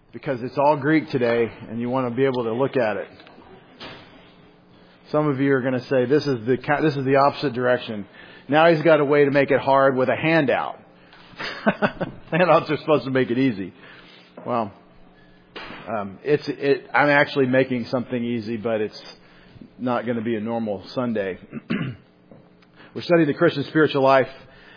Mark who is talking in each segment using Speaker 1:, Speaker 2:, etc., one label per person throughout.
Speaker 1: because it's all Greek today and you want to be able to look at it. Some of you are going to say this is the opposite direction. Now he's got a way to make it hard with a handout. Handouts are supposed to make it easy. Well, I'm actually making something easy, but it's not going to be a normal Sunday. We're studying the Christian spiritual life,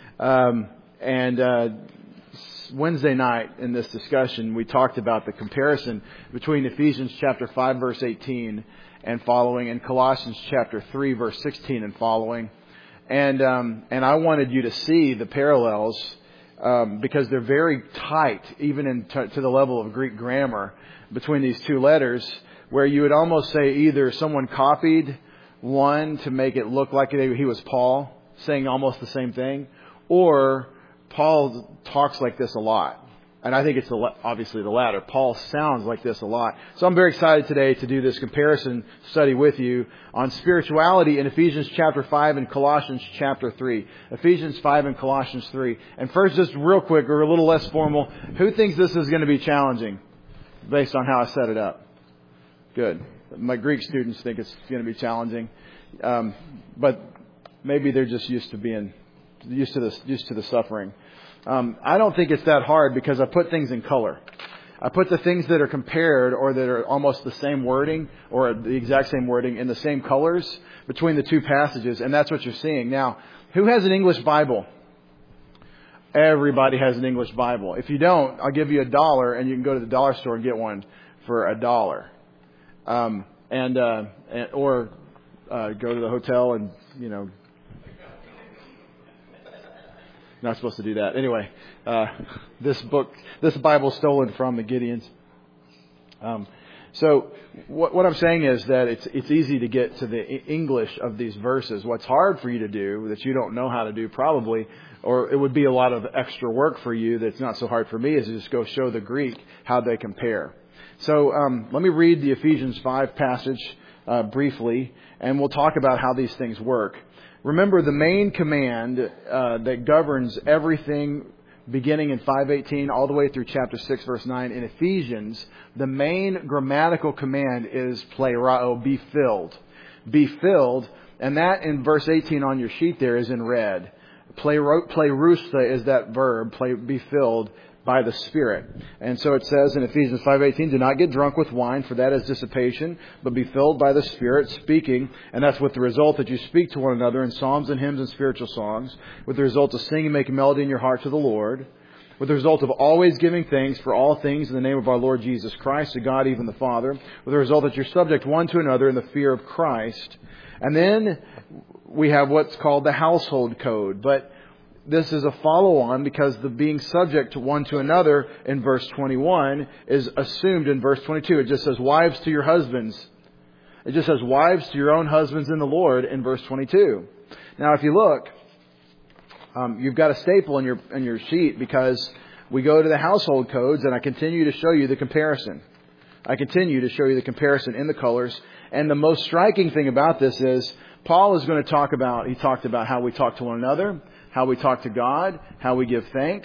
Speaker 1: and Wednesday night in this discussion, we talked about the comparison between Ephesians chapter 5, verse 18 and following, and Colossians chapter 3, verse 16 and following. And I wanted you to see the parallels because they're very tight, even to the level of Greek grammar, between these two letters, where you would almost say either someone copied one to make it look like he was Paul, saying almost the same thing, or Paul talks like this a lot. And I think it's obviously the latter. Paul sounds like this a lot. So I'm very excited today to do this comparison study with you on spirituality in Ephesians chapter 5 and Colossians chapter 3. Ephesians 5 and Colossians 3. And first, just real quick, or a little less formal, who thinks this is going to be challenging based on how I set it up? Good. My Greek students think it's going to be challenging. But maybe they're just used to the suffering. I don't think it's that hard because I put things in color. I put the things that are compared or that are almost the same wording or the exact same wording in the same colors between the two passages, and that's what you're seeing. Now, who has an English Bible? Everybody has an English Bible. If you don't, I'll give you $1 and you can go to the dollar store and get one for $1. Or go to the hotel and, not supposed to do that. Anyway, this Bible stolen from the Gideons. So what I'm saying is that it's easy to get to the English of these verses. What's hard for you to do that you don't know how to do probably, or it would be a lot of extra work for you that's not so hard for me, is to just go show the Greek how they compare. So let me read the Ephesians 5 passage briefly, and we'll talk about how these things work. Remember, the main command that governs everything beginning in 5:18 all the way through chapter 6, verse 9 in Ephesians, the main grammatical command is plerao, be filled. Be filled, and that in verse 18 on your sheet there is in red. Plerusta is that verb, be filled by the Spirit. And so it says in Ephesians 5:18, do not get drunk with wine, for that is dissipation, but be filled by the Spirit, speaking, and that's with the result that you speak to one another in psalms and hymns and spiritual songs, with the result of singing and making melody in your heart to the Lord, with the result of always giving thanks for all things in the name of our Lord Jesus Christ, to God even the Father, with the result that you're subject one to another in the fear of Christ. And then we have what's called the household code, but this is a follow-on because the being subject to one to another in verse 21 is assumed in verse 22. It just says, wives to your husbands. It just says, wives to your own husbands in the Lord in verse 22. Now, if you look, you've got a staple in your sheet because we go to the household codes and I continue to show you the comparison. I continue to show you the comparison in the colors. And the most striking thing about this is Paul is going to talked about how we talk to one another, how we talk to God, how we give thanks.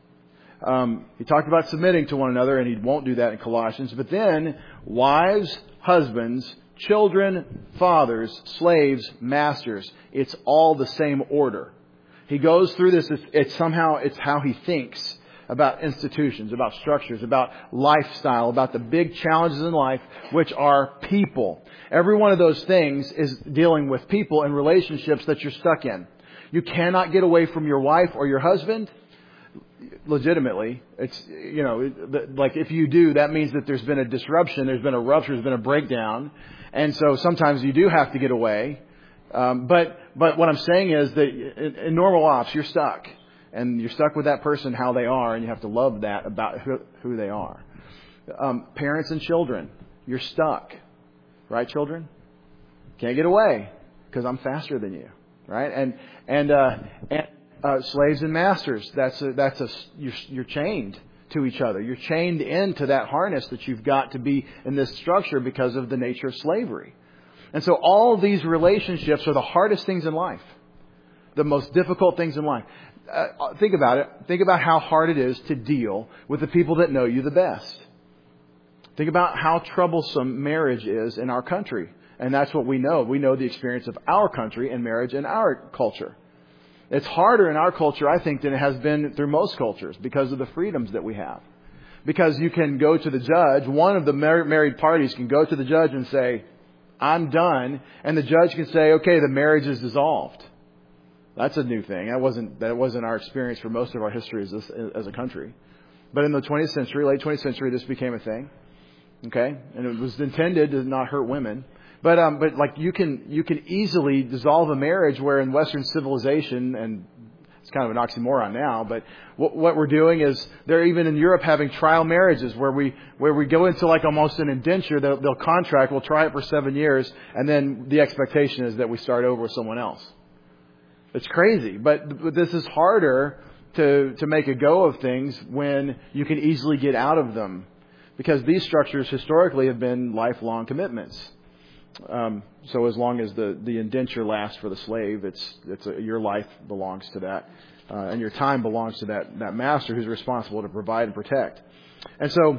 Speaker 1: He talked about submitting to one another, and he won't do that in Colossians. But then, wives, husbands, children, fathers, slaves, masters. It's all the same order. He goes through this. It's how he thinks about institutions, about structures, about lifestyle, about the big challenges in life, which are people. Every one of those things is dealing with people and relationships that you're stuck in. You cannot get away from your wife or your husband. Legitimately, it's, like if you do, that means that there's been a disruption, there's been a rupture, there's been a breakdown. And so sometimes you do have to get away. But what I'm saying is that in normal ops, you're stuck. And you're stuck with that person, how they are, and you have to love that about who they are. Parents and children, you're stuck. Right, children? Can't get away because I'm faster than you. Right? And slaves and masters, you're chained to each other. You're chained into that harness that you've got to be in this structure because of the nature of slavery. And so all these relationships are the hardest things in life. The most difficult things in life. Think about it. Think about how hard it is to deal with the people that know you the best. Think about how troublesome marriage is in our country. And that's what we know. We know the experience of our country and marriage in our culture. It's harder in our culture, I think, than it has been through most cultures because of the freedoms that we have. Because you can go to the judge, one of the married parties can go to the judge and say, I'm done. And the judge can say, okay, the marriage is dissolved. That's a new thing. That wasn't our experience for most of our history as a country. But in the 20th century, late 20th century, this became a thing. Okay? And it was intended to not hurt women. But like you can easily dissolve a marriage where in Western civilization, and it's kind of an oxymoron now, but what we're doing is they're even in Europe having trial marriages where we go into like almost an indenture. They'll contract, we'll try it for 7 years, and then the expectation is that we start over with someone else. It's crazy, but this is harder to make a go of things when you can easily get out of them, because these structures historically have been lifelong commitments. So as long as the indenture lasts for the slave, your life belongs to that, and your time belongs to that master who's responsible to provide and protect. And so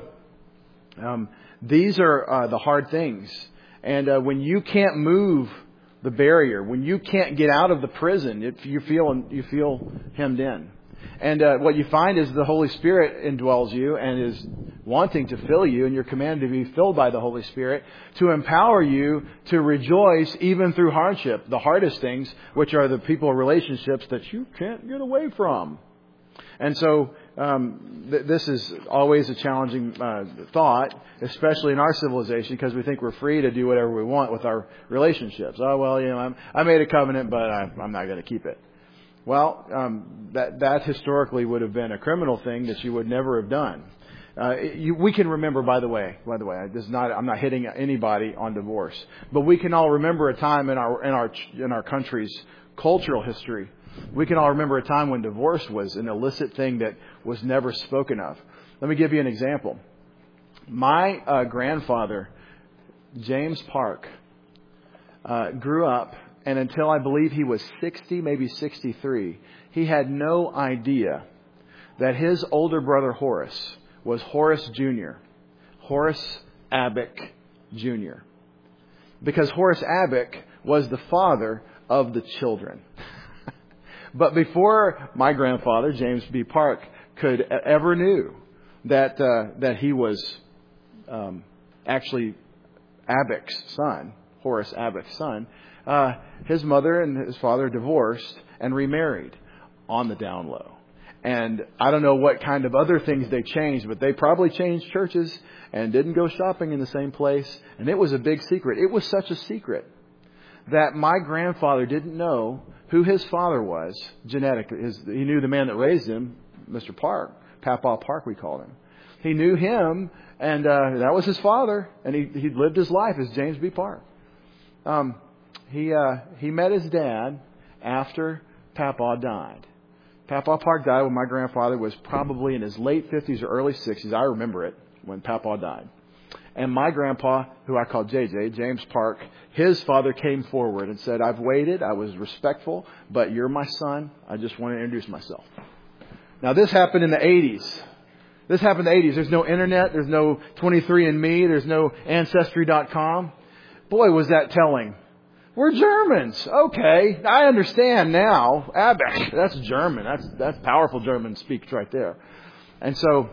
Speaker 1: these are the hard things. And when you can't move the barrier, when you can't get out of the prison, you feel hemmed in. And what you find is the Holy Spirit indwells you and is wanting to fill you, and you're commanded to be filled by the Holy Spirit to empower you to rejoice even through hardship, the hardest things, which are the people relationships that you can't get away from. And so this is always a challenging thought, especially in our civilization, because we think we're free to do whatever we want with our relationships. Oh, well, I made a covenant, but I'm not going to keep it. Well, that historically would have been a criminal thing that you would never have done. We can remember, by the way, I'm not hitting anybody on divorce, but we can all remember a time in our country's cultural history. We can all remember a time when divorce was an illicit thing that was never spoken of. Let me give you an example. My grandfather, James Park, grew up, and until I believe he was 60, maybe 63, he had no idea that his older brother Horace was Horace Jr., Horace Abick Jr., because Horace Abick was the father of the children. But before my grandfather, James B. Park, could ever knew that he was actually Abick's son, Horace Abick's son, his mother and his father divorced and remarried on the down low. And I don't know what kind of other things they changed, but they probably changed churches and didn't go shopping in the same place. And it was a big secret. It was such a secret that my grandfather didn't know who his father was genetically. He knew the man that raised him, Mr. Park, Papa Park we called him. He knew him, and that was his father, and he lived his life as James B. Park. He met his dad after Papa died. Papa Park died when my grandfather was probably in his late 50s or early 60s. I remember it when Papa died. And my grandpa, who I called JJ, James Park, his father came forward and said, I've waited, I was respectful, but you're my son. I just want to introduce myself. Now, this happened in the 80s. There's no internet. There's no 23andMe. There's no Ancestry.com. Boy, was that telling. We're Germans. Okay, I understand now. Abick, that's German. That's powerful German speech right there. And so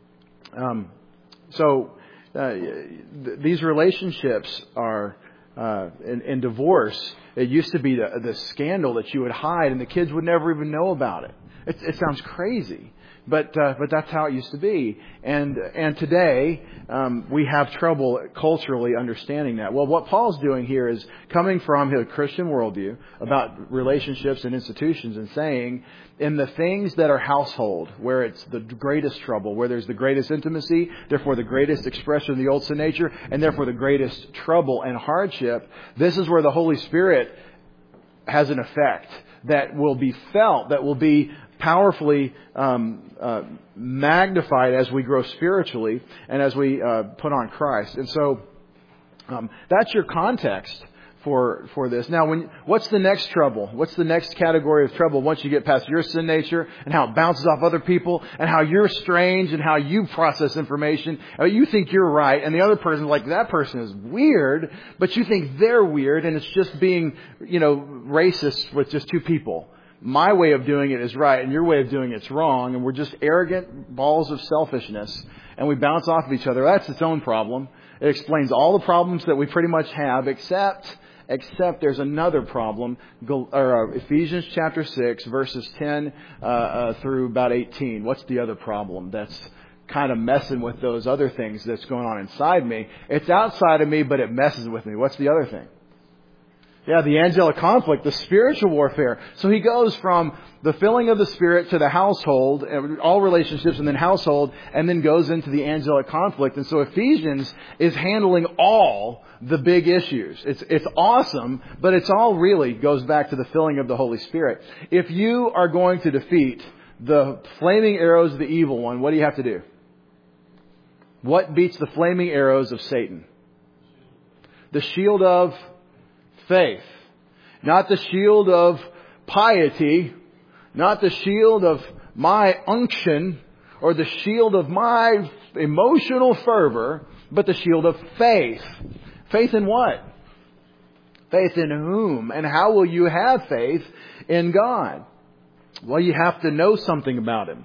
Speaker 1: these relationships are in divorce. It used to be the scandal that you would hide, and the kids would never even know about it. It sounds crazy. But that's how it used to be. And today, we have trouble culturally understanding that. Well, what Paul's doing here is coming from his Christian worldview about relationships and institutions and saying, in the things that are household, where it's the greatest trouble, where there's the greatest intimacy, therefore the greatest expression of the old sin nature, and therefore the greatest trouble and hardship, this is where the Holy Spirit has an effect that will be felt, that will be powerfully magnified as we grow spiritually and as we put on Christ. And so that's your context for this. Now, what's the next trouble? What's the next category of trouble once you get past your sin nature and how it bounces off other people and how you're strange and how you process information? You think you're right and the other person's like, that person is weird, but you think they're weird and it's just being, racist with just two people. My way of doing it is right and your way of doing it's wrong, and we're just arrogant balls of selfishness and we bounce off of each other. That's its own problem. It explains all the problems that we pretty much have, except there's another problem. Ephesians chapter 6, verses 10 through about 18. What's the other problem that's kind of messing with those other things that's going on inside me? It's outside of me, but it messes with me. What's the other thing? Yeah, the angelic conflict, the spiritual warfare. So he goes from the filling of the Spirit to the household, all relationships, and then household, and then goes into the angelic conflict. And so Ephesians is handling all the big issues. It's awesome, but it's all really goes back to the filling of the Holy Spirit. If you are going to defeat the flaming arrows of the evil one, what do you have to do? What beats the flaming arrows of Satan? The shield of faith. Not the shield of piety, not the shield of my unction or the shield of my emotional fervor, but the shield of faith. Faith in what? Faith in whom? And how will you have faith in God? Well, you have to know something about Him.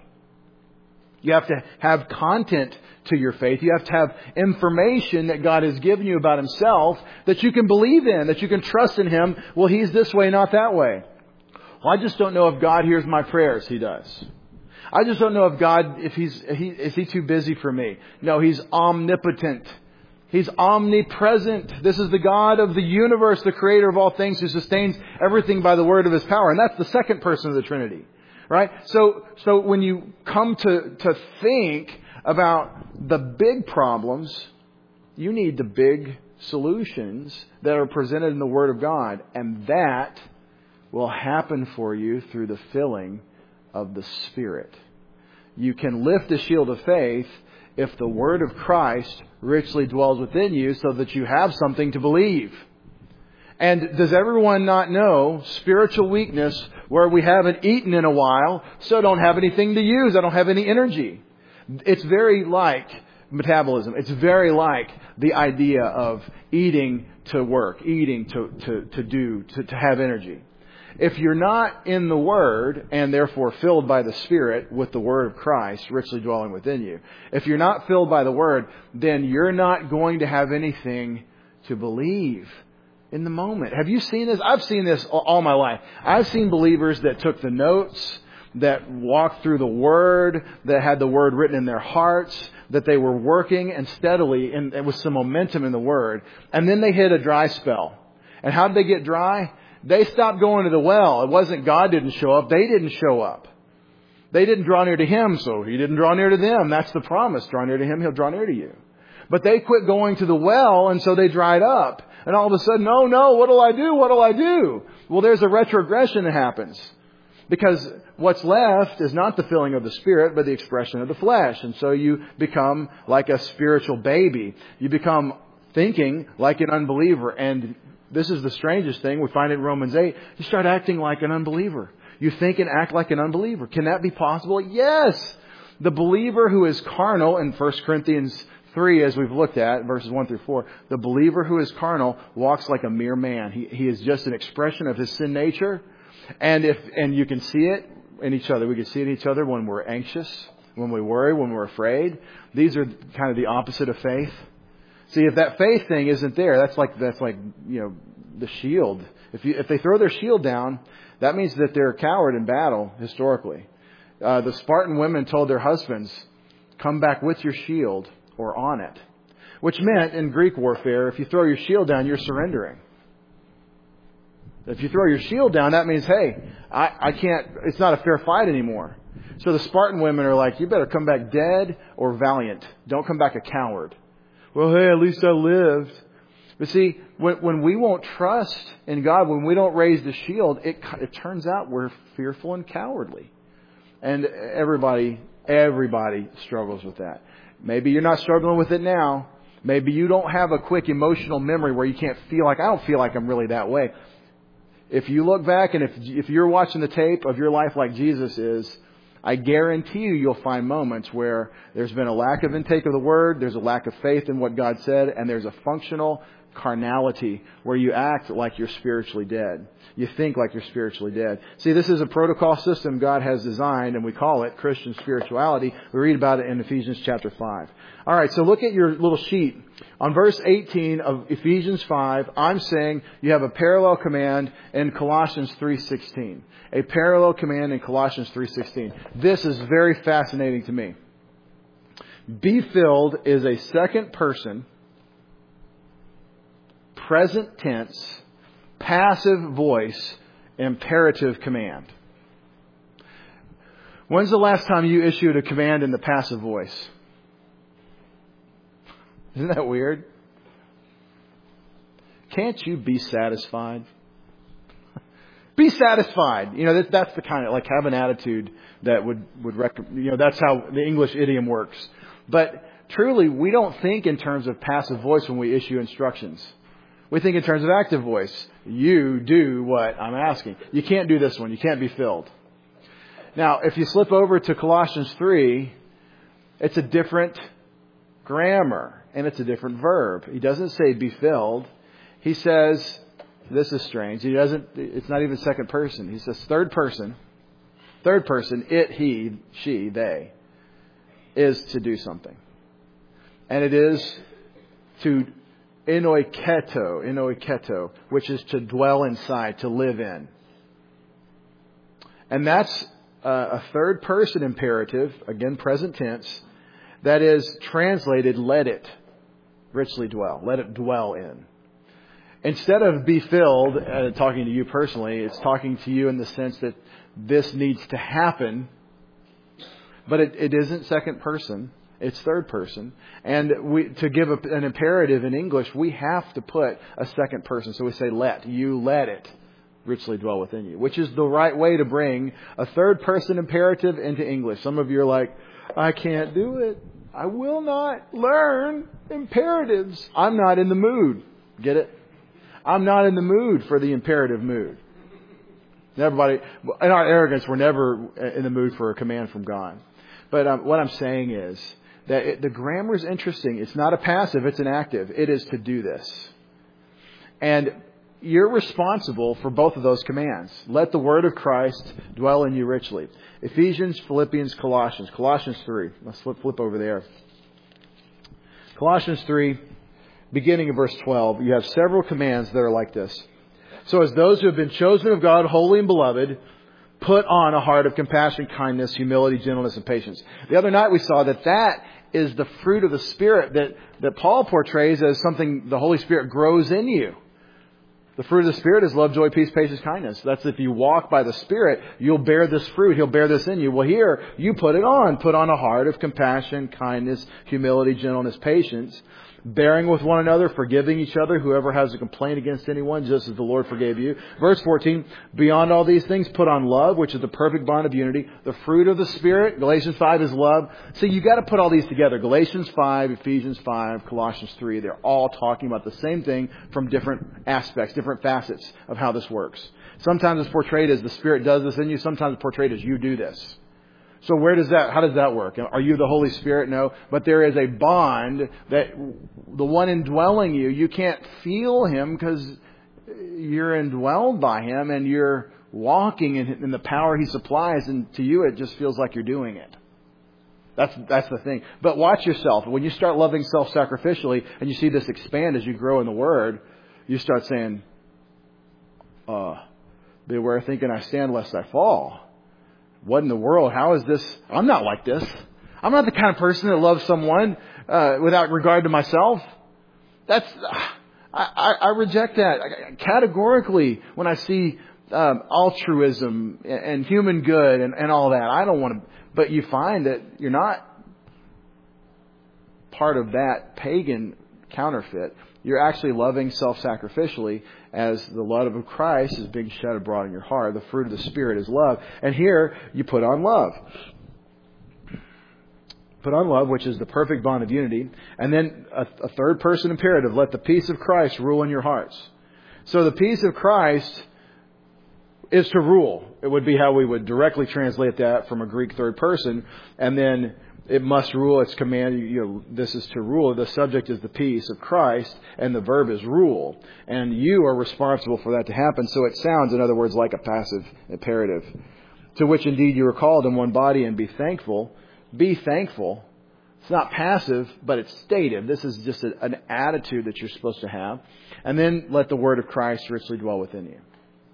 Speaker 1: You have to have content to your faith. You have to have information that God has given you about Himself that you can believe in, that you can trust in Him. Well, He's this way, not that way. Well, I just don't know if God hears my prayers. He does. I just don't know if God, is He too busy for me? No, He's omnipotent. He's omnipresent. This is the God of the universe, the creator of all things, who sustains everything by the word of His power. And that's the second person of the Trinity. Right? So when you come to think about the big problems, you need the big solutions that are presented in the Word of God. And that will happen for you through the filling of the Spirit. You can lift the shield of faith if the Word of Christ richly dwells within you so that you have something to believe. And does everyone not know spiritual weakness where we haven't eaten in a while, so I don't have anything to use, I don't have any energy? It's very like metabolism. It's very like the idea of eating to work, eating to have energy. If you're not in the Word and therefore filled by the Spirit with the Word of Christ richly dwelling within you, if you're not filled by the Word, then you're not going to have anything to believe in the moment. Have you seen this? I've seen this all my life. I've seen believers that took the notes, that walked through the Word, that had the Word written in their hearts, that they were working and steadily and with some momentum in the Word. And then they hit a dry spell. And how did they get dry? They stopped going to the well. It wasn't God didn't show up. They didn't show up. They didn't draw near to Him, so He didn't draw near to them. That's the promise. Draw near to Him, He'll draw near to you. But they quit going to the well, and so they dried up. And all of a sudden, oh no, what'll I do? What'll I do? Well, there's a retrogression that happens. Because what's left is not the filling of the Spirit, but the expression of the flesh. And so you become like a spiritual baby. You become thinking like an unbeliever. And this is the strangest thing. We find it in Romans 8. You start acting like an unbeliever. You think and act like an unbeliever. Can that be possible? Yes! The believer who is carnal in 1 Corinthians 3, as we've looked at, verses 1 through 4, the believer who is carnal walks like a mere man. He is just an expression of his sin nature. And you can see it in each other. We can see it in each other when we're anxious, when we worry, when we're afraid. These are kind of the opposite of faith. See, if that faith thing isn't there, that's like the shield. If they throw their shield down, that means that they're a coward in battle historically. The Spartan women told their husbands, "Come back with your shield or on it," which meant in Greek warfare, if you throw your shield down, you're surrendering. If you throw your shield down, that means, hey, I can't, it's not a fair fight anymore. So the Spartan women are like, you better come back dead or valiant. Don't come back a coward. Well, hey, at least I lived. But see, when we won't trust in God, when we don't raise the shield, it turns out we're fearful and cowardly. And everybody struggles with that. Maybe you're not struggling with it now. Maybe you don't have a quick emotional memory where you can't feel like, I don't feel like I'm really that way. If you look back and if you're watching the tape of your life like Jesus is, I guarantee you'll find moments where there's been a lack of intake of the Word, there's a lack of faith in what God said, and there's a functional carnality where you act like you're spiritually dead. You think like you're spiritually dead. See, this is a protocol system God has designed, and we call it Christian spirituality. We read about it in Ephesians chapter 5. All right, so look at your little sheet. On verse 18 of Ephesians 5, I'm saying you have a parallel command in Colossians 3:16. A parallel command in Colossians 3:16. This is very fascinating to me. Be filled is a second person, present tense, passive voice, imperative command. When's the last time you issued a command in the passive voice? Isn't that weird? Can't you be satisfied? Be satisfied. You know, that's the kind of, like, have an attitude that would that's how the English idiom works. But truly, we don't think in terms of passive voice when we issue instructions. We think in terms of active voice. You do what I'm asking. You can't do this one. You can't be filled. Now, if you slip over to Colossians 3, it's a different grammar and it's a different verb. He doesn't say be filled. He says, this is strange. It's not even second person. He says third person. Third person, it, he, she, they, is to do something. And it is to enoiketo, which is to dwell inside, to live in. And that's a third person imperative, again, present tense, that is translated, let it richly dwell. Let it dwell in. Instead of be filled, talking to you personally, it's talking to you in the sense that this needs to happen, but it isn't second person. It's third person. And to give an imperative in English, we have to put a second person. So we say, let it richly dwell within you, which is the right way to bring a third person imperative into English. Some of you are like, I can't do it. I will not learn imperatives. I'm not in the mood. Get it? I'm not in the mood for the imperative mood. Everybody, in our arrogance, we're never in the mood for a command from God. But what I'm saying is that the grammar is interesting. It's not a passive, it's an active. It is to do this. And you're responsible for both of those commands. Let the word of Christ dwell in you richly. Ephesians, Philippians, Colossians. Colossians 3. Let's flip over there. Colossians 3, beginning of verse 12. You have several commands that are like this. So as those who have been chosen of God, holy and beloved, put on a heart of compassion, kindness, humility, gentleness, and patience. The other night we saw that is the fruit of the Spirit that Paul portrays as something the Holy Spirit grows in you. The fruit of the Spirit is love, joy, peace, patience, kindness. That's if you walk by the Spirit, you'll bear this fruit. He'll bear this in you. Well, here, you put it on. Put on a heart of compassion, kindness, humility, gentleness, patience, bearing with one another, forgiving each other, whoever has a complaint against anyone, just as the Lord forgave you. Verse 14, beyond all these things, put on love, which is the perfect bond of unity. The fruit of the Spirit, Galatians 5 is love. So you got to put all these together. Galatians 5, Ephesians 5, Colossians 3, they're all talking about the same thing from different aspects, different facets of how this works. Sometimes it's portrayed as the Spirit does this in you. Sometimes it's portrayed as you do this. So how does that work? Are you the Holy Spirit? No. But there is a bond that the one indwelling you can't feel Him because you're indwelled by Him and you're walking in the power He supplies, and to you it just feels like you're doing it. That's the thing. But watch yourself. When you start loving self-sacrificially and you see this expand as you grow in the Word, you start saying, beware thinking I stand lest I fall. What in the world? How is this? I'm not like this. I'm not the kind of person that loves someone without regard to myself. I reject that categorically when I see altruism and human good and all that. I don't want to. But you find that you're not part of that pagan counterfeit. You're actually loving self-sacrificially as the love of Christ is being shed abroad in your heart. The fruit of the Spirit is love. And here you put on love. Put on love, which is the perfect bond of unity. And then a third person imperative, let the peace of Christ rule in your hearts. So the peace of Christ is to rule. It would be how we would directly translate that from a Greek third person. And then it must rule. It's command. This is to rule. The subject is the peace of Christ, and the verb is rule. And you are responsible for that to happen. So it sounds, in other words, like a passive imperative. To which indeed you are called in one body, and be thankful. Be thankful. It's not passive, but it's stative. This is just an attitude that you're supposed to have. And then let the word of Christ richly dwell within you.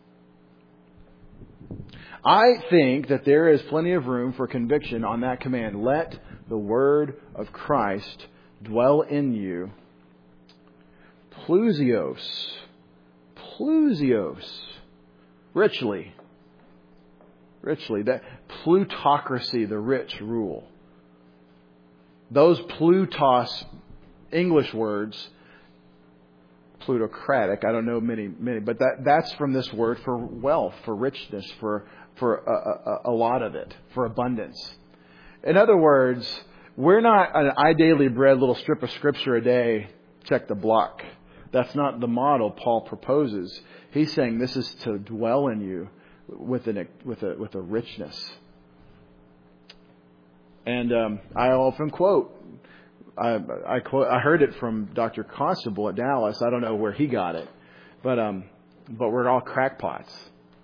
Speaker 1: I think that there is plenty of room for conviction on that command. Let the word of Christ dwell in you. Plusios. Richly. That plutocracy, the rich rule. Those plutos English words, plutocratic, I don't know many, but that's from this word for wealth, for richness, for a lot of it, for abundance. In other words, we're not an I daily bread little strip of scripture a day, check the block. That's not the model Paul proposes. He's saying this is to dwell in you with a richness. And I often quote. I heard it from Dr. Constable at Dallas. I don't know where he got it, but we're all crackpots.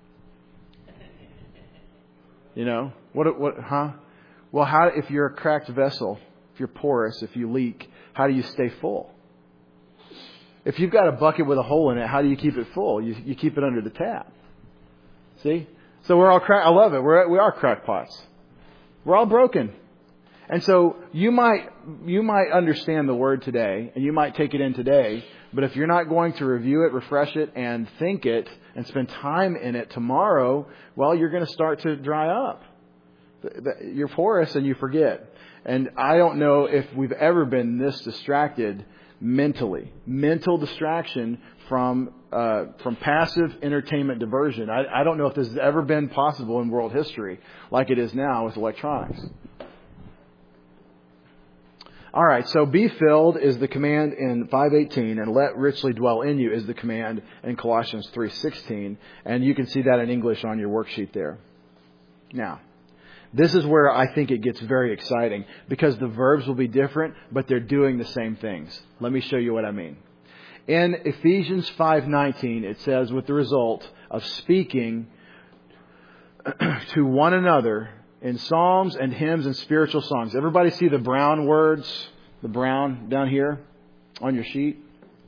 Speaker 1: What? Well, how if you're a cracked vessel, if you're porous, if you leak, how do you stay full? If you've got a bucket with a hole in it, how do you keep it full? You keep it under the tap. See? So we're all I love it. We are crackpots. We're all broken. And so you might understand the word today, and you might take it in today, but if you're not going to review it, refresh it, and think it, and spend time in it tomorrow, well, you're going to start to dry up. You're porous and you forget. And I don't know if we've ever been this distracted mentally. Mental distraction from passive entertainment diversion. I don't know if this has ever been possible in world history like it is now with electronics. All right, so be filled is the command in 5:18, and let richly dwell in you is the command in Colossians 3:16, and you can see that in English on your worksheet there. Now, this is where I think it gets very exciting because the verbs will be different, but they're doing the same things. Let me show you what I mean. In Ephesians 5:19, it says, with the result of speaking to one another in psalms and hymns and spiritual songs. Everybody see the brown words? The brown down here on your sheet?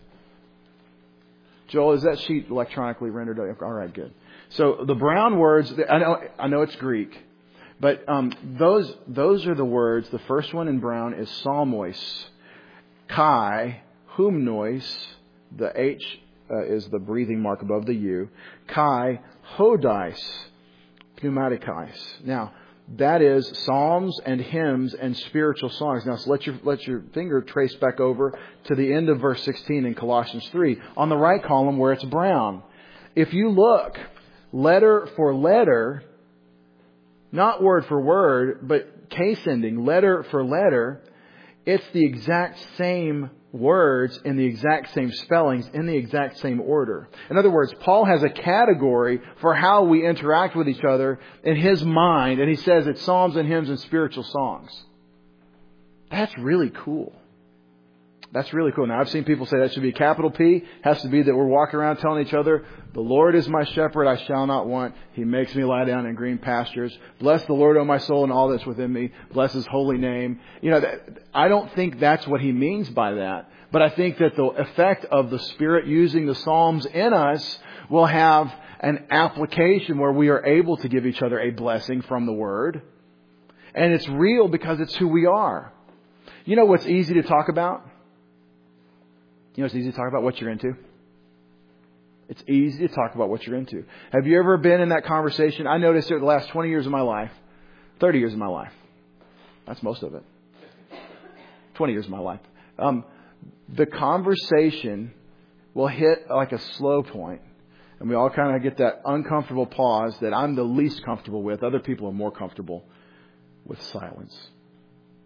Speaker 1: Joel, is that sheet electronically rendered? All right, good. So the brown words, I know it's Greek, but those are the words. The first one in brown is psalmois, kai, humnois. The H is the breathing mark above the U. Kai, hodais, pneumatikais. Now, that is psalms and hymns and spiritual songs. Now, so let your finger trace back over to the end of verse 16 in Colossians 3 on the right column where it's brown. If you look letter for letter, not word for word, but case ending, letter for letter, it's the exact same words in the exact same spellings in the exact same order. In other words, Paul has a category for how we interact with each other in his mind, and he says it's psalms and hymns and spiritual songs. That's really cool. That's really cool. Now, I've seen people say that should be a capital P. It has to be that we're walking around telling each other, the Lord is my shepherd, I shall not want. He makes me lie down in green pastures. Bless the Lord, O my soul, and all that's within me. Bless His holy name. I don't think that's what he means by that. But I think that the effect of the Spirit using the Psalms in us will have an application where we are able to give each other a blessing from the Word. And it's real because it's who we are. You know what's easy to talk about? You know, it's easy to talk about what you're into. It's easy to talk about what you're into. Have you ever been in that conversation? I noticed it the last 20 years of my life, 30 years of my life. That's most of it. 20 years of my life. The conversation will hit like a slow point, and we all kind of get that uncomfortable pause that I'm the least comfortable with. Other people are more comfortable with silence.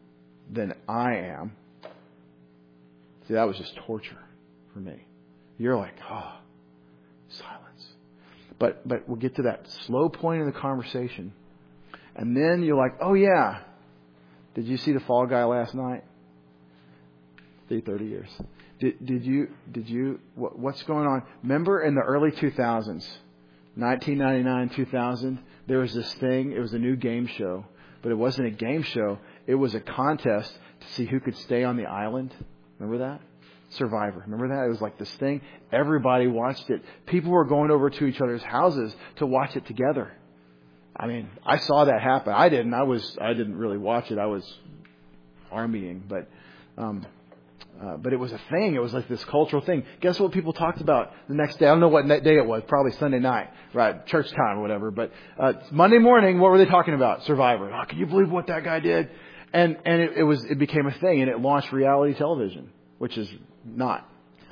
Speaker 1: than I am. See, that was just torture for me. You're like, oh, silence. But we'll get to that slow point in the conversation. And then you're like, oh yeah, did you see the Fall Guy last night? 30 years. Did you, what's going on? Remember in the early 2000s, 1999, 2000, there was this thing, it was a new game show. But it wasn't a game show. It was a contest to see who could stay on the island. Remember that? Survivor. Remember that? It was like this thing. Everybody watched it. People were going over to each other's houses to watch it together. I mean, I saw that happen. I didn't. I didn't really watch it. I was armying, but it was a thing. It was like this cultural thing. Guess what people talked about the next day? I don't know what day it was. Probably Sunday night, right? Church time or whatever. But Monday morning, what were they talking about? Survivor. Oh, can you believe what that guy did? And it became a thing, and it launched reality television, which is not.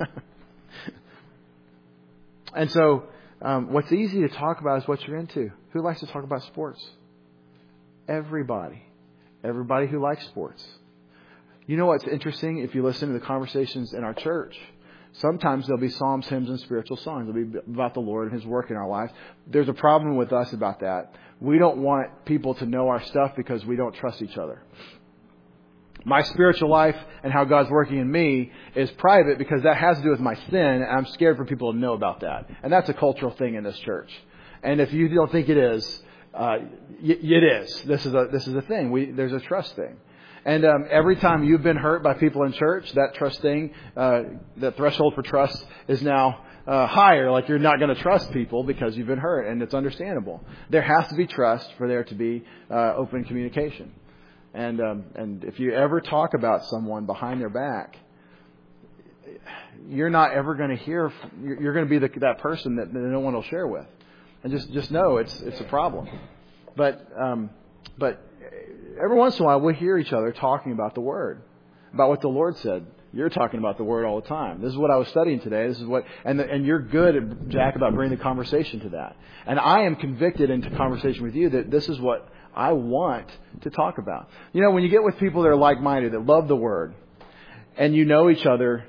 Speaker 1: And so, what's easy to talk about is what you're into. Who likes to talk about sports? Everybody. Everybody who likes sports. You know what's interesting? If you listen to the conversations in our church, sometimes there'll be psalms, hymns, and spiritual songs. They'll be about the Lord and His work in our lives. There's a problem with us about that. We don't want people to know our stuff because we don't trust each other. My spiritual life and how God's working in me is private because that has to do with my sin, and I'm scared for people to know about that. And that's a cultural thing in this church. And if you don't think it is, it is. This is a thing. There's a trust thing. And every time you've been hurt by people in church, that trust thing, that threshold for trust is now higher. Like you're not going to trust people because you've been hurt, and it's understandable. There has to be trust for there to be open communication. And if you ever talk about someone behind their back, you're not ever going to hear. You're going to be that person that no one will share with, and just know it's a problem. But every once in a while, we'll hear each other talking about the Word, about what the Lord said. You're talking about the Word all the time. This is what I was studying today. This is what, and you're good, Jack, about bringing the conversation to that. And I am convicted into conversation with you that this is what I want to talk about. You know, when you get with people that are like-minded, that love the Word, and you know each other,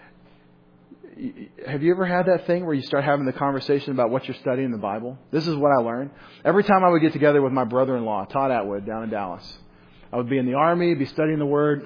Speaker 1: have you ever had that thing where you start having the conversation about what you're studying in the Bible? This is what I learned. Every time I would get together with my brother-in-law, Todd Atwood, down in Dallas, I would be in the Army, be studying the Word,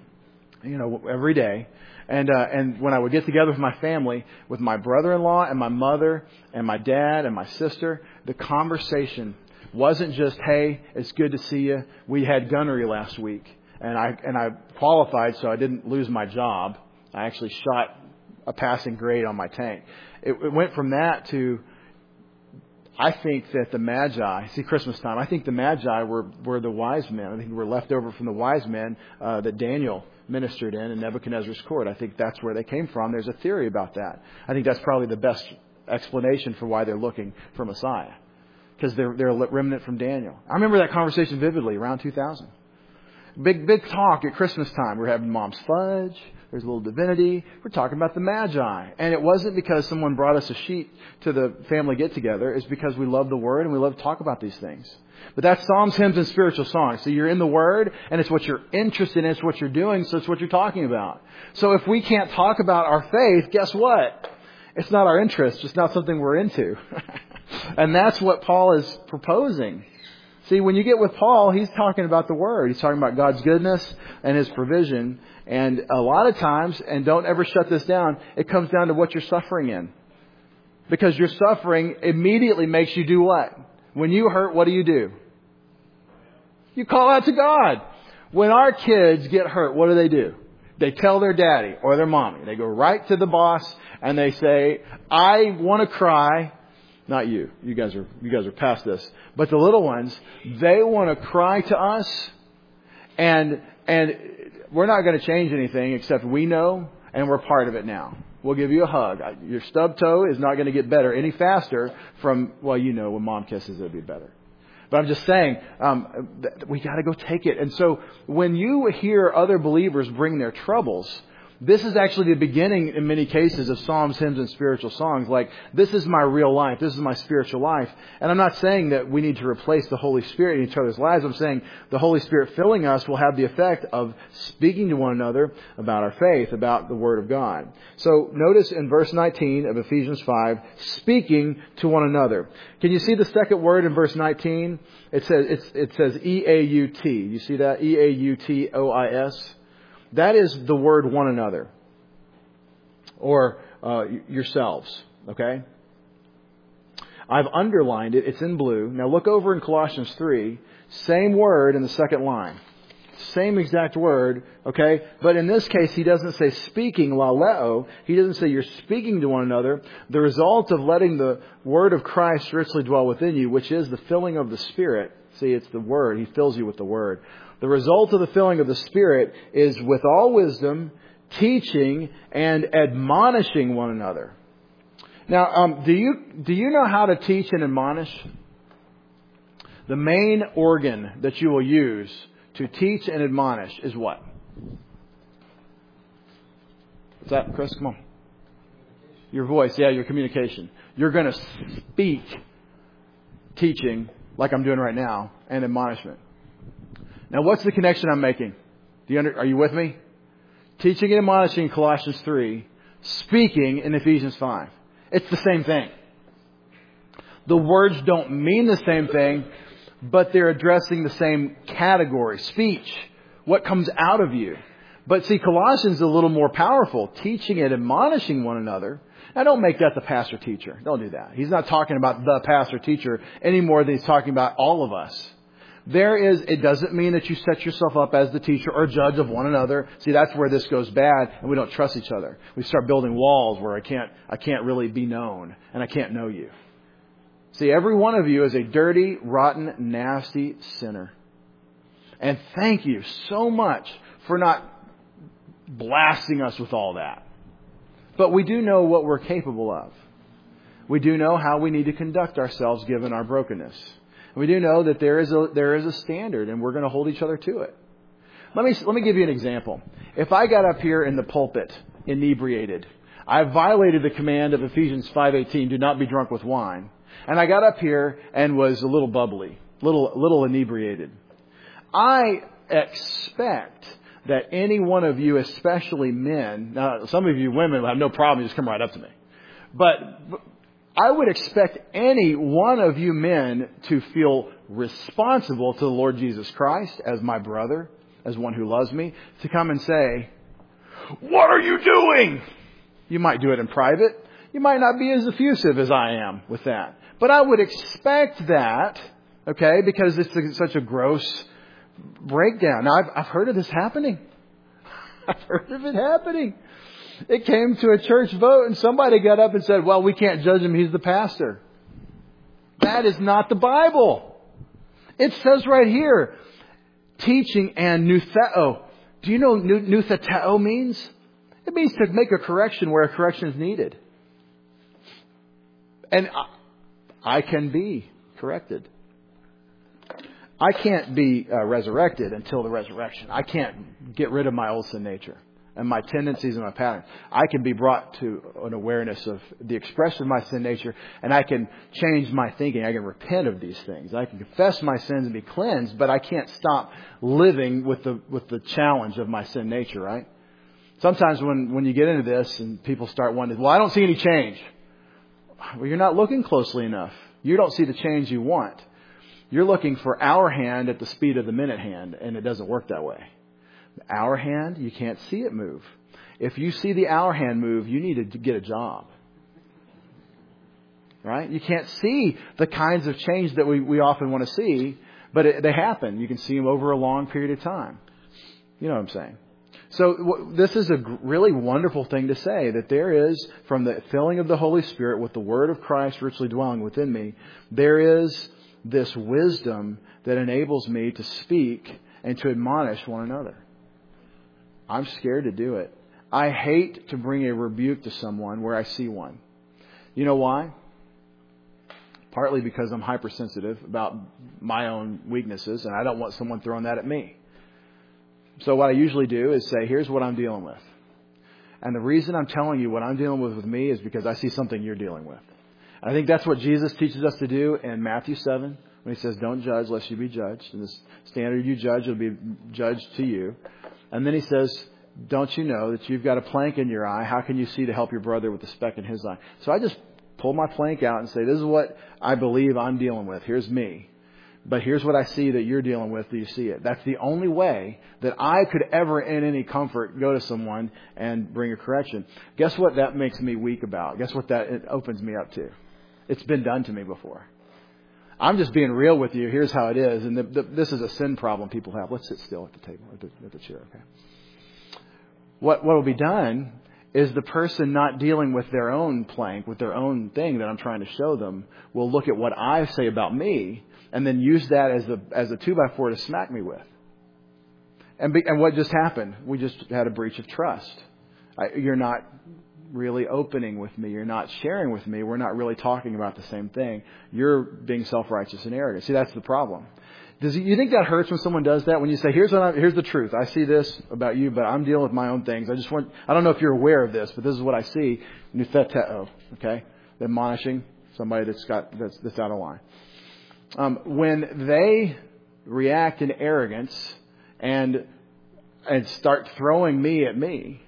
Speaker 1: every day. And when I would get together with my family, with my brother-in-law and my mother and my dad and my sister, the conversation wasn't just, hey, it's good to see you. We had gunnery last week, and I qualified, so I didn't lose my job. I actually shot a passing grade on my tank. It went from that to, I think that the Magi, see Christmas time, I think the Magi were the wise men. I think we're left over from the wise men that Daniel ministered in Nebuchadnezzar's court. I think that's where they came from. There's a theory about that. I think that's probably the best explanation for why they're looking for Messiah. Because they're a remnant from Daniel. I remember that conversation vividly around 2000. Big talk at Christmas time. We're having mom's fudge. There's a little divinity. We're talking about the Magi. And it wasn't because someone brought us a sheet to the family get-together. It's because we love the Word and we love to talk about these things. But that's psalms, hymns, and spiritual songs. So you're in the Word, and it's what you're interested in. It's what you're doing, so it's what you're talking about. So if we can't talk about our faith, guess what? It's not our interest. It's not something we're into. And that's what Paul is proposing. See, when you get with Paul, he's talking about the Word. He's talking about God's goodness and His provision. And a lot of times, and don't ever shut this down, it comes down to what you're suffering in. Because your suffering immediately makes you do what? When you hurt, what do? You call out to God. When our kids get hurt, what do? They tell their daddy or their mommy. They go right to the boss and they say, I want to cry. Not you. You guys are past this. But the little ones, they want to cry to us. And we're not going to change anything except we know and we're part of it now. We'll give you a hug. Your stub toe is not going to get better any faster from, when mom kisses, it'll be better. But I'm just saying, we got to go take it. And so when you hear other believers bring their troubles, This is actually the beginning, in many cases, of psalms, hymns, and spiritual songs. Like, this is my real life. This is my spiritual life. And I'm not saying that we need to replace the Holy Spirit in each other's lives. I'm saying the Holy Spirit filling us will have the effect of speaking to one another about our faith, about the Word of God. So notice in verse 19 of Ephesians 5, speaking to one another. Can you see the second word in verse 19? It says E-A-U-T. You see that? E-A-U-T-O-I-S. That is the word one another, or yourselves, okay? I've underlined it. It's in blue. Now look over in Colossians 3. Same word in the second line. Same exact word, okay? But in this case, he doesn't say speaking, laleo. He doesn't say you're speaking to one another. The result of letting the word of Christ richly dwell within you, which is the filling of the Spirit. See, it's the word. He fills you with the word. The result of the filling of the Spirit is with all wisdom, teaching and admonishing one another. Now, do you know how to teach and admonish? The main organ that you will use to teach and admonish is what? What's that, Chris? Come on. Your voice. Yeah, your communication. You're going to speak teaching like I'm doing right now and admonishment. Now, what's the connection I'm making? Are you with me? Teaching and admonishing in Colossians 3, speaking in Ephesians 5. It's the same thing. The words don't mean the same thing, but they're addressing the same category. Speech, what comes out of you. But see, Colossians is a little more powerful. Teaching and admonishing one another. Now, don't make that the pastor-teacher. Don't do that. He's not talking about the pastor-teacher any more than he's talking about all of us. It doesn't mean that you set yourself up as the teacher or judge of one another. See, that's where this goes bad and we don't trust each other. We start building walls where I can't really be known and I can't know you. See, every one of you is a dirty, rotten, nasty sinner. And thank you so much for not blasting us with all that. But we do know what we're capable of. We do know how we need to conduct ourselves given our brokenness. We do know that there is a standard, and we're going to hold each other to it. Let me give you an example. If I got up here in the pulpit inebriated, I violated the command of Ephesians 5:18, do not be drunk with wine. And I got up here and was a little bubbly, little inebriated. I expect that any one of you, especially men, now some of you women have no problem, just come right up to me. But I would expect any one of you men to feel responsible to the Lord Jesus Christ as my brother, as one who loves me, to come and say, what are you doing? You might do it in private. You might not be as effusive as I am with that. But I would expect that, okay, because it's such a gross breakdown. Now, I've heard of this happening. I've heard of it happening. It came to a church vote and somebody got up and said, well, we can't judge him. He's the pastor. That is not the Bible. It says right here, teaching and noutheo. Do you know what noutheo means? It means to make a correction where a correction is needed. And I can be corrected. I can't be resurrected until the resurrection. I can't get rid of my old sin nature and my tendencies and my patterns. I can be brought to an awareness of the expression of my sin nature, and I can change my thinking. I can repent of these things. I can confess my sins and be cleansed, but I can't stop living with the challenge of my sin nature, right? Sometimes when you get into this and people start wondering, well, I don't see any change. Well, you're not looking closely enough. You don't see the change you want. You're looking for hour hand at the speed of the minute hand, and it doesn't work that way. The hour hand, you can't see it move. If you see the hour hand move, you need to get a job. Right? You can't see the kinds of change that we often want to see, but they happen. You can see them over a long period of time. You know what I'm saying? So this is a really wonderful thing to say, that there is, from the filling of the Holy Spirit with the Word of Christ richly dwelling within me, there is this wisdom that enables me to speak and to admonish one another. I'm scared to do it. I hate to bring a rebuke to someone where I see one. You know why? Partly because I'm hypersensitive about my own weaknesses, and I don't want someone throwing that at me. So what I usually do is say, here's what I'm dealing with. And the reason I'm telling you what I'm dealing with me is because I see something you're dealing with. And I think that's what Jesus teaches us to do in Matthew 7 when he says, don't judge lest you be judged. And the standard you judge will be judged to you. And then he says, don't you know that you've got a plank in your eye? How can you see to help your brother with the speck in his eye? So I just pull my plank out and say, this is what I believe I'm dealing with. Here's me. But here's what I see that you're dealing with. Do you see it? That's the only way that I could ever, in any comfort, go to someone and bring a correction. Guess what that makes me weak about? Guess what that it opens me up to? It's been done to me before. I'm just being real with you. Here's how it is. And this is a sin problem people have. Let's sit still at the table, at the chair, okay? What will be done is the person not dealing with their own plank, with their own thing that I'm trying to show them, will look at what I say about me and then use that as a 2x4 to smack me with. And what just happened? We just had a breach of trust. You're not really opening with me. You're not sharing with me. We're not really talking about the same thing. You're being self-righteous and arrogant. See, that's the problem. You think that hurts when someone does that? When you say, here's the truth. I see this about you, but I'm dealing with my own things. I don't know if you're aware of this, but this is what I see. Nutheteo, okay? Admonishing somebody that's out of line. When they react in arrogance and start throwing me at me,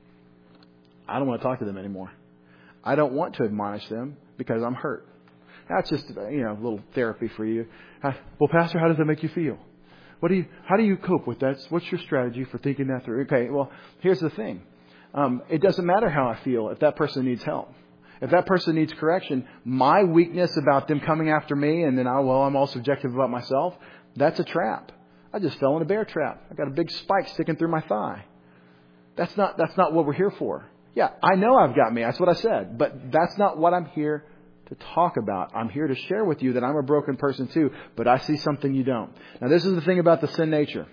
Speaker 1: I don't want to talk to them anymore. I don't want to admonish them because I'm hurt. That's just, a little therapy for you. Well, Pastor, how does that make you feel? How do you cope with that? What's your strategy for thinking that through? Okay, well, here's the thing. It doesn't matter how I feel if that person needs help. If that person needs correction, my weakness about them coming after me and then I'm all subjective about myself, that's a trap. I just fell in a bear trap. I got a big spike sticking through my thigh. That's not what we're here for. Yeah, I know I've got me. That's what I said. But that's not what I'm here to talk about. I'm here to share with you that I'm a broken person too, but I see something you don't. Now, this is the thing about the sin nature.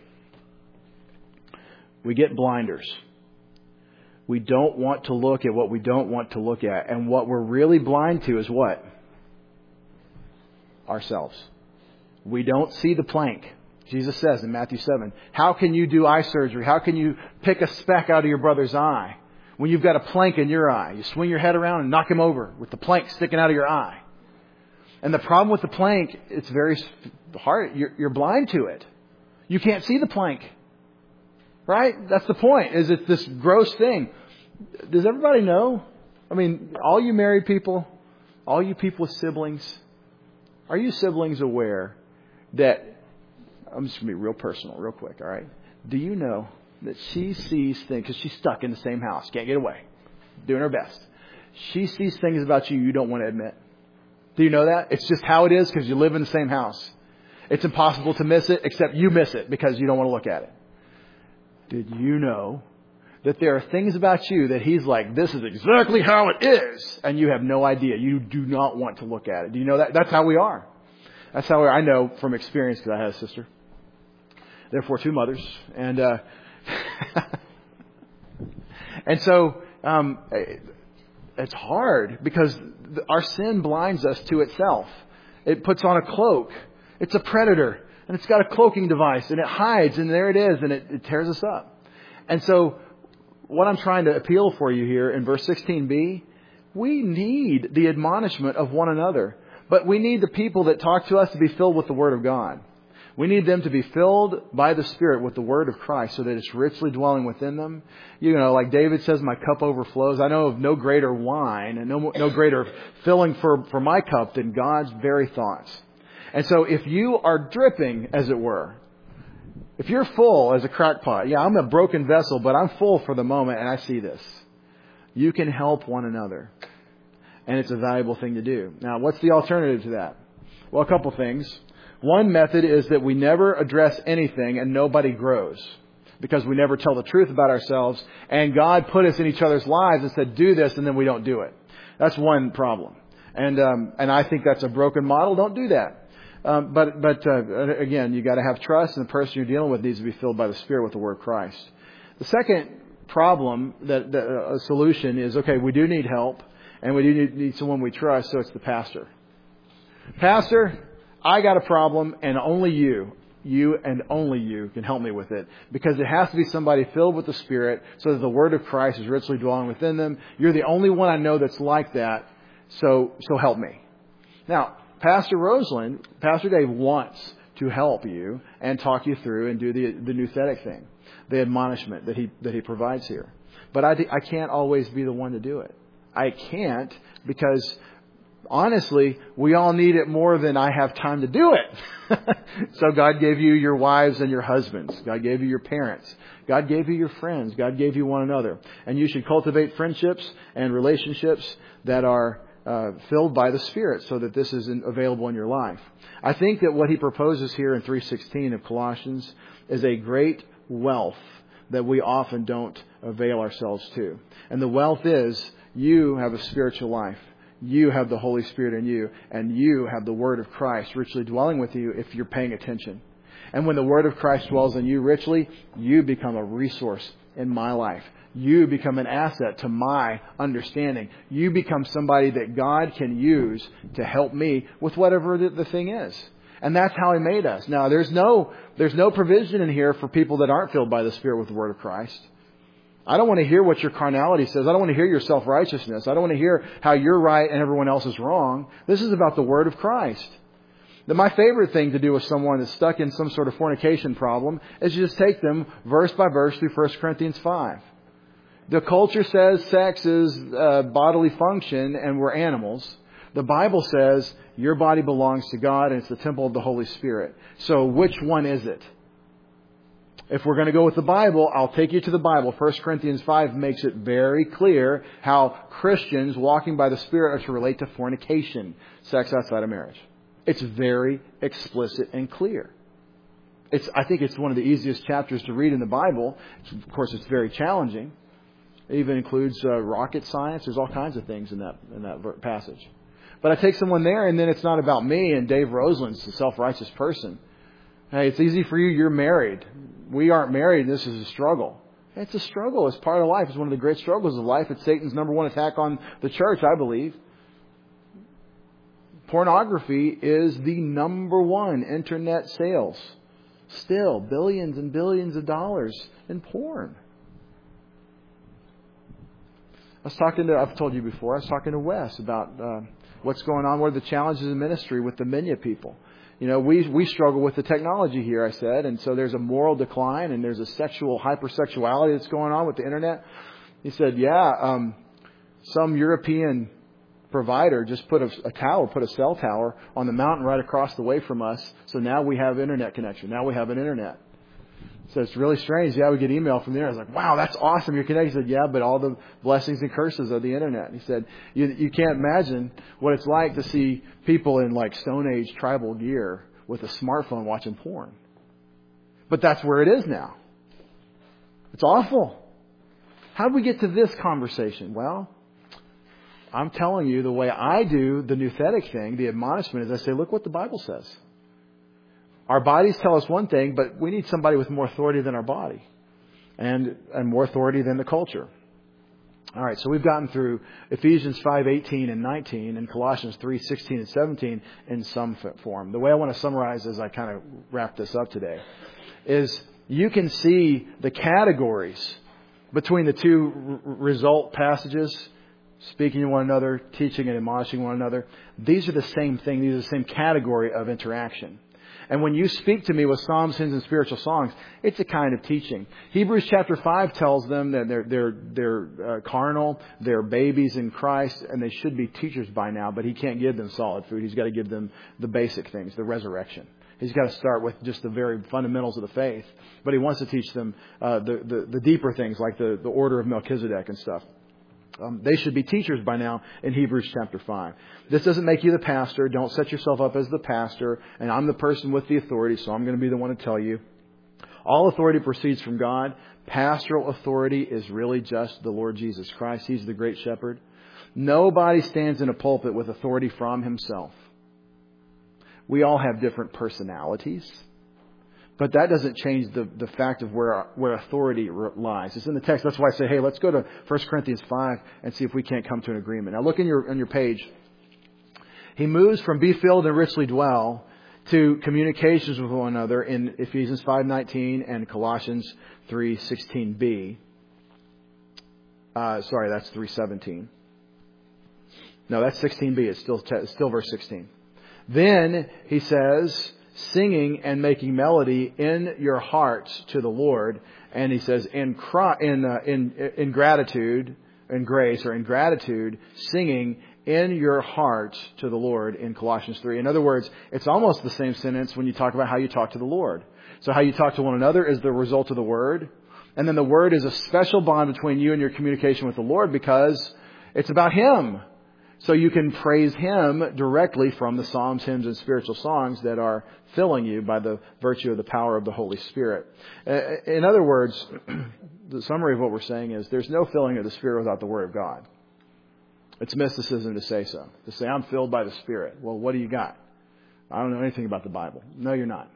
Speaker 1: We get blinders. We don't want to look at what we don't want to look at. And what we're really blind to is what? Ourselves. We don't see the plank. Jesus says in Matthew 7, how can you do eye surgery? How can you pick a speck out of your brother's eye when you've got a plank in your eye? You swing your head around and knock him over with the plank sticking out of your eye. And the problem with the plank, it's very hard. You're blind to it. You can't see the plank. Right? That's the point, is it's this gross thing. Does everybody know? I mean, all you married people, all you people with siblings, are you siblings aware that, I'm just going to be real personal, real quick, all right? Do you know that she sees things, because she's stuck in the same house, can't get away, doing her best. She sees things about you don't want to admit. Do you know that? It's just how it is because you live in the same house. It's impossible to miss it, except you miss it because you don't want to look at it. Did you know that there are things about you that he's like, this is exactly how it is, and you have no idea. You do not want to look at it. Do you know that? That's how we are. That's how I know from experience, because I had a sister. Therefore, 2 mothers. And and so it's hard because our sin blinds us to itself. It puts on a cloak. It's a predator. And it's got a cloaking device. And it hides. And there it is. And it tears us up. And so what I'm trying to appeal for you here in verse 16b, we need the admonishment of one another. But we need the people that talk to us to be filled with the Word of God. We need them to be filled by the Spirit with the Word of Christ so that it's richly dwelling within them. Like David says, my cup overflows. I know of no greater wine and no greater filling for my cup than God's very thoughts. And so if you are dripping, as it were, if you're full as a crackpot, I'm a broken vessel, but I'm full for the moment and I see this. You can help one another. And it's a valuable thing to do. Now, what's the alternative to that? Well, a couple things. One method is that we never address anything and nobody grows because we never tell the truth about ourselves. And God put us in each other's lives and said, do this, and then we don't do it. That's one problem. And I think that's a broken model. Don't do that. But again, you got to have trust, and the person you're dealing with needs to be filled by the Spirit with the Word of Christ. The second problem, a solution is, okay, we do need help, and we do need someone we trust, so it's the pastor. Pastor, I got a problem, and only you. you and only you can help me with it. Because it has to be somebody filled with the Spirit so that the Word of Christ is richly dwelling within them. You're the only one I know that's like that. So help me. Now, Pastor Rosalind, Pastor Dave wants to help you and talk you through and do the nouthetic thing, the admonishment that he provides here. But I can't always be the one to do it. I can't because, honestly, we all need it more than I have time to do it. So God gave you your wives and your husbands. God gave you your parents. God gave you your friends. God gave you one another. And you should cultivate friendships and relationships that are filled by the Spirit so that this is available in your life. I think that what he proposes here in 3:16 of Colossians is a great wealth that we often don't avail ourselves to. And the wealth is you have a spiritual life. You have the Holy Spirit in you, and you have the Word of Christ richly dwelling with you if you're paying attention. And when the Word of Christ dwells in you richly, you become a resource in my life. You become an asset to my understanding. You become somebody that God can use to help me with whatever the thing is. And that's how He made us. Now, there's no provision in here for people that aren't filled by the Spirit with the Word of Christ. I don't want to hear what your carnality says. I don't want to hear your self-righteousness. I don't want to hear how you're right and everyone else is wrong. This is about the Word of Christ. My favorite thing to do with someone that's stuck in some sort of fornication problem is just take them verse by verse through 1 Corinthians 5. The culture says sex is bodily function and we're animals. The Bible says your body belongs to God and it's the temple of the Holy Spirit. So which one is it? If we're going to go with the Bible, I'll take you to the Bible. 1 Corinthians 5 makes it very clear how Christians walking by the Spirit are to relate to fornication, sex outside of marriage. It's very explicit and clear. I think it's one of the easiest chapters to read in the Bible. Of course, it's very challenging. It even includes rocket science. There's all kinds of things in that passage. But I take someone there, and then it's not about me and Dave Roseland's a self-righteous person. Hey, it's easy for you. You're married. We aren't married. This is a struggle. It's a struggle. It's part of life. It's one of the great struggles of life. It's Satan's number one attack on the church, I believe. Pornography is the number one internet sales. Still, billions and billions of dollars in porn. I've told you before, I was talking to Wes about what's going on, what are the challenges in ministry with the Minya people. You know, we struggle with the technology here, I said, and so there's a moral decline and there's a sexual hypersexuality that's going on with the internet. He said, some European provider just put a cell tower on the mountain right across the way from us, so now we have internet connection. Now we have an internet. So it's really strange. Yeah, we get email from there. I was like, wow, that's awesome. You're connected. He said, yeah, but all the blessings and curses of the internet. He said, you can't imagine what it's like to see people in like Stone Age tribal gear with a smartphone watching porn. But that's where it is now. It's awful. How did we get to this conversation? Well, I'm telling you the way I do the nouthetic thing, the admonishment is I say, look what the Bible says. Our bodies tell us one thing, but we need somebody with more authority than our body and more authority than the culture. All right, so we've gotten through Ephesians 5:18 and 19 and Colossians 3:16 and 17 in some form. The way I want to summarize as I kind of wrap this up today is you can see the categories between the two result passages, speaking to one another, teaching and admonishing one another. These are the same thing. These are the same category of interaction. And when you speak to me with psalms, hymns, and spiritual songs, it's a kind of teaching. Hebrews chapter 5 tells them that they're carnal, they're babies in Christ, and they should be teachers by now, but He can't give them solid food. He's got to give them the basic things, the resurrection. He's got to start with just the very fundamentals of the faith. But He wants to teach them the deeper things like the order of Melchizedek and stuff. They should be teachers by now in Hebrews chapter 5. This doesn't make you the pastor. Don't set yourself up as the pastor. And I'm the person with the authority, so I'm going to be the one to tell you. All authority proceeds from God. Pastoral authority is really just the Lord Jesus Christ. He's the great shepherd. Nobody stands in a pulpit with authority from himself. We all have different personalities. But that doesn't change the fact of where authority lies. It's in the text. That's why I say, hey, let's go to 1 Corinthians 5 and see if we can't come to an agreement. Now look on your page. He moves from be filled and richly dwell to communications with one another in Ephesians 5:19 and Colossians 3:16b. Sorry, that's 3:17. No, that's 16b. It's still verse 16. Then he says, singing and making melody in your hearts to the Lord. And he says, in gratitude, in grace, or in gratitude, singing in your hearts to the Lord in Colossians 3. In other words, it's almost the same sentence when you talk about how you talk to the Lord. So how you talk to one another is the result of the Word. And then the Word is a special bond between you and your communication with the Lord because it's about Him. So you can praise Him directly from the psalms, hymns, and spiritual songs that are filling you by the virtue of the power of the Holy Spirit. In other words, the summary of what we're saying is there's no filling of the Spirit without the Word of God. It's mysticism to say so. To say, I'm filled by the Spirit. Well, what do you got? I don't know anything about the Bible. No, you're not.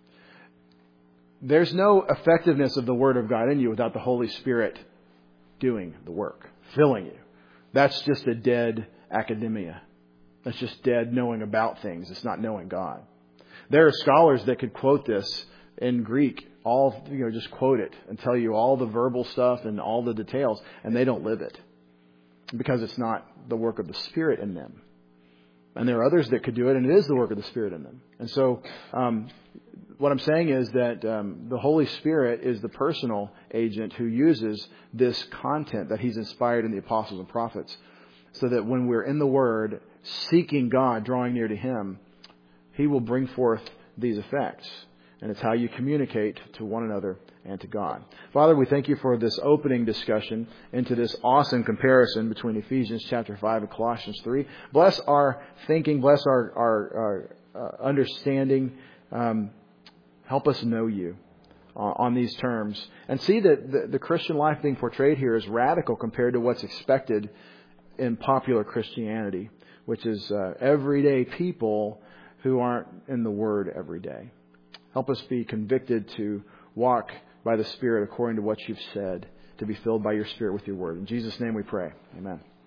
Speaker 1: There's no effectiveness of the Word of God in you without the Holy Spirit doing the work, filling you. That's just a dead academia. That's just dead knowing about things. It's not knowing God. There are scholars that could quote this in Greek, just quote it and tell you all the verbal stuff and all the details, and they don't live it because it's not the work of the Spirit in them. And there are others that could do it, and it is the work of the Spirit in them. And so what I'm saying is that the Holy Spirit is the personal agent who uses this content that He's inspired in the apostles and prophets so that when we're in the Word, seeking God, drawing near to Him, He will bring forth these effects. And it's how you communicate to one another and to God. Father, we thank You for this opening discussion into this awesome comparison between Ephesians chapter 5 and Colossians 3. Bless our thinking, bless our understanding. Help us know You on these terms. And see that the Christian life being portrayed here is radical compared to what's expected in popular Christianity, which is everyday people who aren't in the Word every day. Help us be convicted to walk by the Spirit according to what You've said, to be filled by Your Spirit with Your Word. In Jesus' name we pray. Amen.